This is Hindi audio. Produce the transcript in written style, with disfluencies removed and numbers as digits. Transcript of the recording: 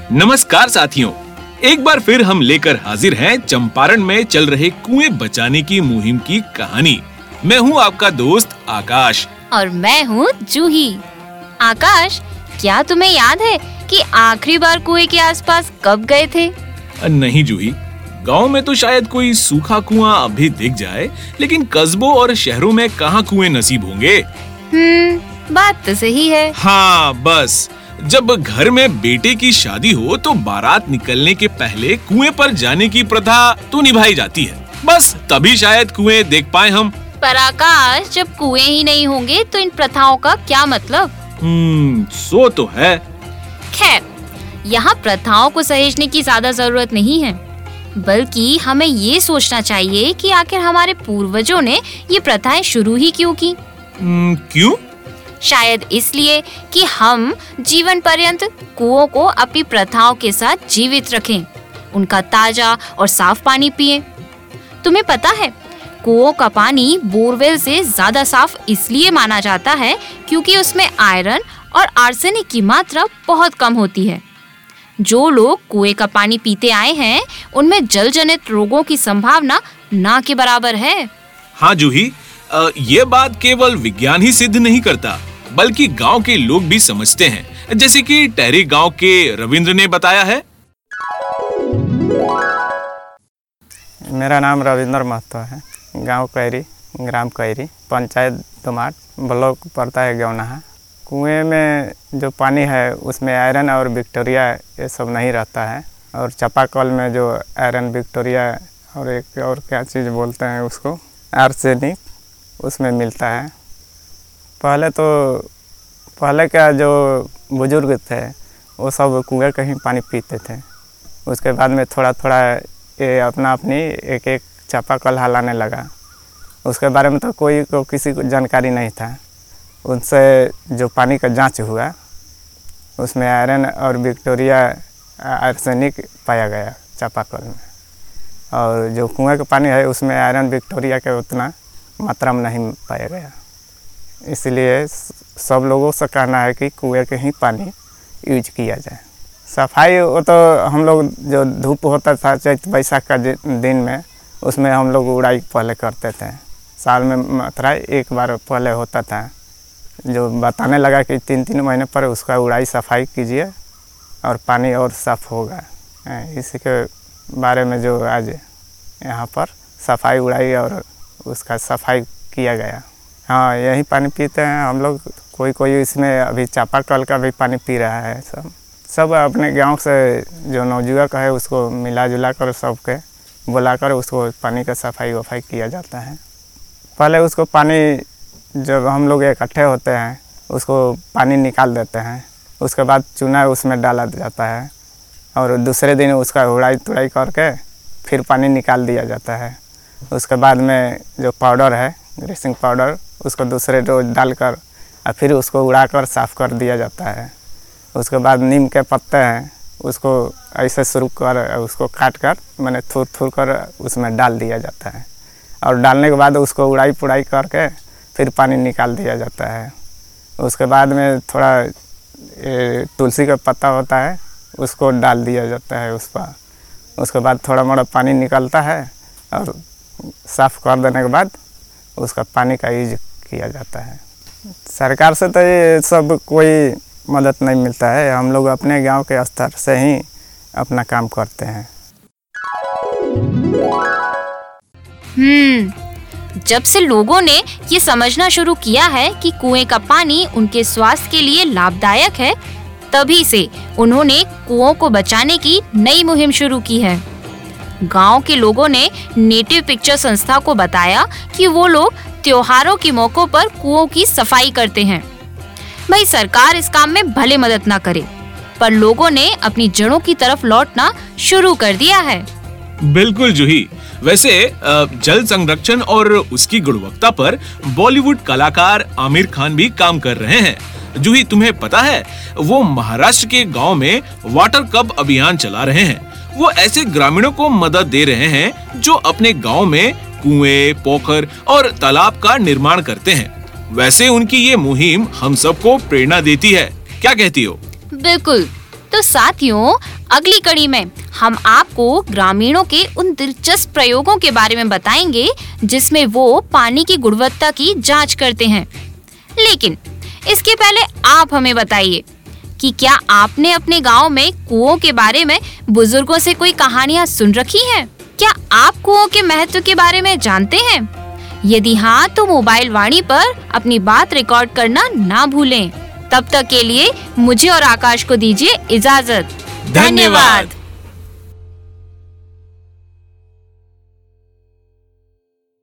नमस्कार साथियों, एक बार फिर हम लेकर हाजिर हैं चंपारण में चल रहे कुएं बचाने की मुहिम की कहानी। मैं हूं आपका दोस्त आकाश और मैं हूं जूही। आकाश, क्या तुम्हें याद है कि आखिरी बार कुएं के आसपास कब गए थे? नहीं जूही, गांव में तो शायद कोई सूखा कुआं अभी दिख जाए, लेकिन कस्बों और शहरों में कहां कुएं नसीब होंगे। बात तो सही है। हाँ, बस जब घर में बेटे की शादी हो तो बारात निकलने के पहले कुएं पर जाने की प्रथा तो निभाई जाती है। बस तभी शायद कुएं देख पाए हम। पर आकाश, जब कुएं ही नहीं होंगे तो इन प्रथाओं का क्या मतलब? सो तो है। खैर, यहाँ प्रथाओं को सहेजने की ज्यादा जरूरत नहीं है, बल्कि हमें ये सोचना चाहिए कि आखिर हमारे पूर्वजों ने ये प्रथाएं शुरू ही क्यों की। क्यों? शायद इसलिए कि हम जीवन पर्यंत कुओं को अपनी प्रथाओं के साथ जीवित रखें, उनका ताजा और साफ पानी पिएं। तुम्हें पता है, कुओं का पानी बोरवेल से ज्यादा साफ इसलिए माना जाता है क्योंकि उसमें आयरन और आर्सेनिक की मात्रा बहुत कम होती है। जो लोग कुएं का पानी पीते आए हैं, उनमें जल जनित रोगों की संभावना ना के बराबर है। हाँ जूही, ये बात केवल विज्ञान ही सिद्ध नहीं करता, बल्कि गांव के लोग भी समझते हैं, जैसे कि टेरी गांव के रविंद्र ने बताया है। मेरा नाम रविंद्र महतो है। गांव कैरी, ग्राम कैरी, पंचायत दोमाट, ब्लॉक पड़ता है गौनाहा। कुएं में जो पानी है उसमें आयरन और विक्टोरिया ये सब नहीं रहता है, और चापाकल में जो आयरन, विक्टोरिया और एक और क्या चीज़ बोलते हैं उसको, आर्सेनिक, उसमें मिलता है। पहले का जो बुजुर्ग थे वो सब कुएं का ही पानी पीते थे। उसके बाद में थोड़ा थोड़ा ये अपनी एक एक चापाकल हलाने लगा। उसके बारे में तो किसी को जानकारी नहीं था। उनसे जो पानी का जांच हुआ उसमें आयरन और विक्टोरिया, आर्सेनिक पाया गया चापाकल में, और जो कुएं का पानी है उसमें आयरन, विक्टोरिया के उतना मात्रा में नहीं पाया गया। इसलिए सब लोगों से कहना है कि कुएं के ही पानी यूज किया जाए। सफाई वो तो हम लोग, जो धूप होता था चैत बैसाख का दिन में, उसमें हम लोग उड़ाई पहले करते थे। साल में मात्रा एक बार पहले होता था, जो बताने लगा कि 3-3 महीने पर उसका उड़ाई सफाई कीजिए और पानी और साफ होगा। इसी के बारे में जो आज यहाँ पर सफाई उड़ाई और उसका सफाई किया गया। हाँ, यही पानी पीते हैं हम लोग। कोई इसमें अभी चापाकल का भी पानी पी रहा है। सब अपने गांव से जो नवजुवक है उसको मिला जुला कर सबके बुलाकर उसको पानी का सफाई वफाई किया जाता है। पहले उसको पानी, जब हम लोग इकट्ठे होते हैं उसको पानी निकाल देते हैं। उसके बाद चूना उसमें डाला जाता है और दूसरे दिन उसका उड़ाई तुड़ाई करके फिर पानी निकाल दिया जाता है। उसके बाद में जो पाउडर है, ग्रीसिंग पाउडर, उसको दूसरे रोज डालकर और फिर उसको उड़ाकर साफ़ कर दिया जाता है। उसके बाद नीम के पत्ते हैं, उसको ऐसे शुरू कर उसको काट कर मैंने थूर कर उसमें डाल दिया जाता है, और डालने के बाद उसको उड़ाई पुड़ाई करके फिर पानी निकाल दिया जाता है। उसके बाद में थोड़ा तुलसी का पत्ता होता है उसको डाल दिया जाता है उस पर। उसके बाद थोड़ा मोड़ा पानी निकलता है और साफ़ कर देने के बाद उसका पानी का यूज किया जाता है। सरकार से तो ये सब कोई मदद नहीं मिलता है। हम लोग अपने गांव के स्तर से ही अपना काम करते हैं। जब से लोगों ने ये समझना शुरू किया है कि कुएं का पानी उनके स्वास्थ्य के लिए लाभदायक है, तभी से उन्होंने कुओं को बचाने की नई मुहिम शुरू की है। गांव के लोगों ने नेटिव पिक्चर संस्था को बताया कि वो लोग त्योहारों के मौकों पर कुओं की सफाई करते हैं। भाई, सरकार इस काम में भले मदद ना करे, पर लोगों ने अपनी जड़ों की तरफ लौटना शुरू कर दिया है। बिल्कुल जूही, वैसे जल संरक्षण और उसकी गुणवत्ता पर बॉलीवुड कलाकार आमिर खान भी काम कर रहे हैं। जूही, तुम्हें पता है वो महाराष्ट्र के गांव में वाटर कप अभियान चला रहे हैं। वो ऐसे ग्रामीणों को मदद दे रहे हैं जो अपने गांव में कुएं, पोखर और तालाब का निर्माण करते हैं। वैसे उनकी ये मुहिम हम सबको प्रेरणा देती है। क्या कहती हो? बिल्कुल, तो साथियों, अगली कड़ी में हम आपको ग्रामीणों के उन दिलचस्प प्रयोगों के बारे में बताएंगे जिसमें वो पानी की गुणवत्ता की जांच करते हैं। लेकिन इसके पहले आप हमें बताइए कि क्या आपने अपने गांव में कुओं के बारे में बुजुर्गों से कोई कहानियां सुन रखी हैं? क्या आप कुओं के महत्व के बारे में जानते हैं? यदि हाँ, तो मोबाइल वाणी पर अपनी बात रिकॉर्ड करना ना भूलें। तब तक के लिए मुझे और आकाश को दीजिए इजाजत। धन्यवाद।